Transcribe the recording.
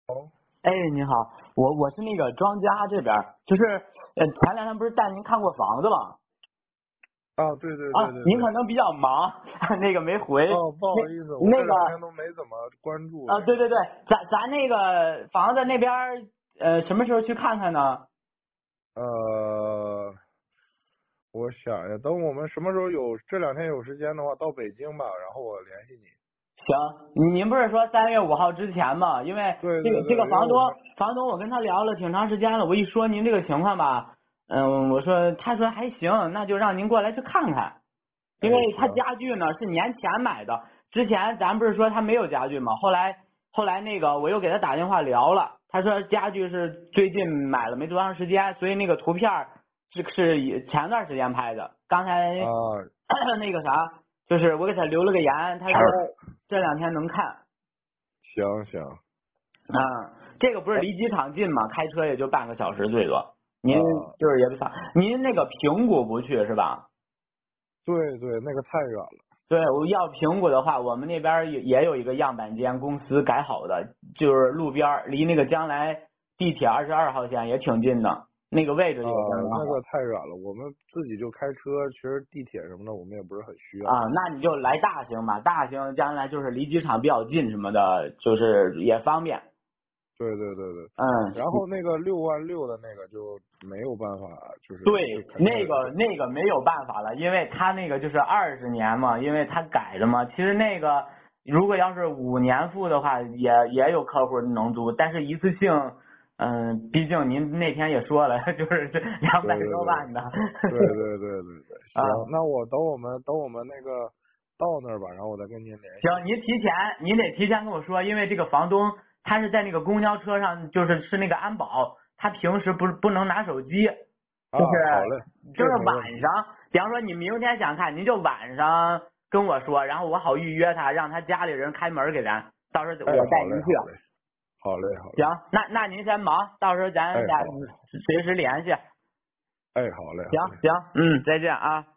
哦， 哎，你好，我是那个庄家这边儿，就是前两天不是带您看过房子吗？ 啊，对对啊， 对对对。 您可能比较忙，那个没回。 哦，不好意思，我这那个两天都没怎么关注这个。 对对对，咱那个房子那边儿什么时候去看看呢？ 我想呀，等我们什么时候这两天有时间的话，到北京吧，然后我联系你。 行，您不是说3月5号之前吗？因为这个对对对，因为我们房东我跟他聊了挺长时间了，我一说您这个情况吧，他说还行，那就让您过来去看看。因为他行。 家具呢是年前买的，之前咱不是说他没有家具吗？后来那个我又给他打电话聊了，他说家具是最近买了没多长时间，所以那个图片是前段时间拍的。刚才啊， 那个啥，就是我给他留了个言，他说这两天能看。 行行。 这个不是离机场近吗？开车也就半个小时最多。您啊， 就是也不长，您那个平谷不去是吧？ 对对，那个太远了。 对，我要平谷的话，我们那边也有一个样板间，公司改好的，就是路边离那个将来地铁22号线也挺近的，那个位置啊， 也刚刚好。 那个太远了，我们自己就开车，其实地铁什么的我们也不是很需要。 那你就来大兴吧，大兴将来就是离机场比较近什么的，就是也方便。 对对对对。 嗯， 然后那个6万6的那个就没有办法，就是对， 就肯定那个没有办法了，因为他那个就是20年嘛，因为他改的嘛。其实那个如果要是5年付的话，也有客户能租，但是一次性，毕竟您那天也说了，就是这200多万的。 对对对对对。行， 啊， 那等我们那个到那儿吧，然后我再跟您联系。 行，您得提前跟我说，因为这个房东他是在那个公交车上，是那个安保，他平时不能拿手机。 啊， 就是好嘞，这没问题。 晚上，比方说你明天想看，您就晚上跟我说，然后我好预约他，让他家里人开门给咱，到时候哎， 我带好嘞您去。 好嘞好嘞好嘞。 行，那您先忙，到时候咱哎， 俩好。 随时联系。 哎，好嘞好嘞。 行行，再见啊。